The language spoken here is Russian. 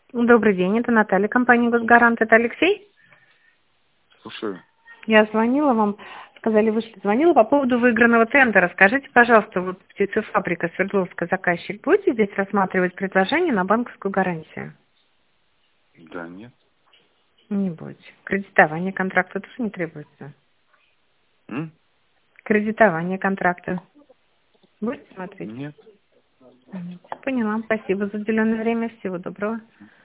Добрый день, это Наталья, компания «Госгарант». Это Алексей? Слушаю. Я звонила вам, сказали, вы что, звонила по поводу выигранного тендера. Скажите, пожалуйста, вот птицефабрика Свердловская заказчик, будете здесь рассматривать предложение на банковскую гарантию? Да, нет. Не будете. Кредитование контракта тоже не требуется. М? Кредитование контракта. Будете смотреть? Нет. Поняла. Спасибо за уделенное время. Всего доброго.